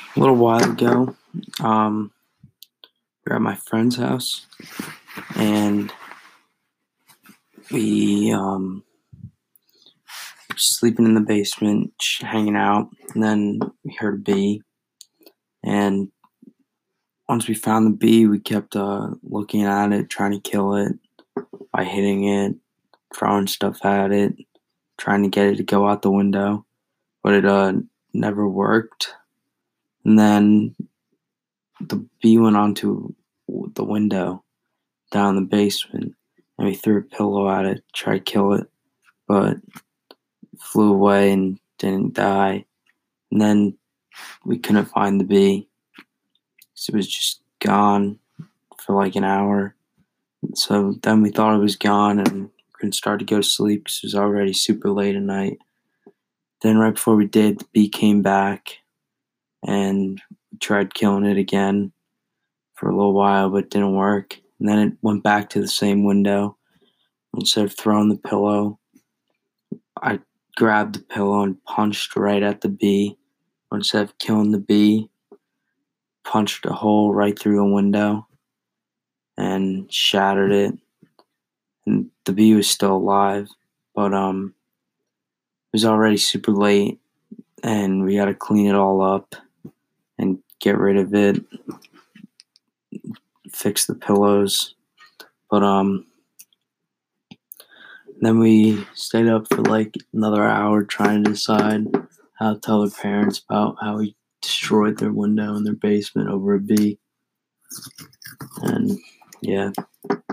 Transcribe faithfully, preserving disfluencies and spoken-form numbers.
A little while ago, um, we were at my friend's house, and we um, were sleeping in the basement, sh- hanging out, and then we heard a bee. And once we found the bee, we kept uh, looking at it, trying to kill it by hitting it, throwing stuff at it, trying to get it to go out the window, but it uh, never worked. And then the bee went onto the window down in the basement, and we threw a pillow at it, tried to kill it, but it flew away and didn't die. And then we couldn't find the bee, because it was just gone for like an hour. So then we thought it was gone and couldn't start to go to sleep because it was already super late at night. Then right before we did, the bee came back, and we tried killing it again for a little while, but it didn't work. And then it went back to the same window. Instead of throwing the pillow, I grabbed the pillow and punched right at the bee. Instead of killing the bee, punched a hole right through the window and shattered it. And the bee was still alive, but um, it was already super late, and we had to clean it all up and get rid of it, fix the pillows. But um, then we stayed up for like another hour trying to decide how to tell their parents about how we destroyed their window in their basement over a bee. And yeah,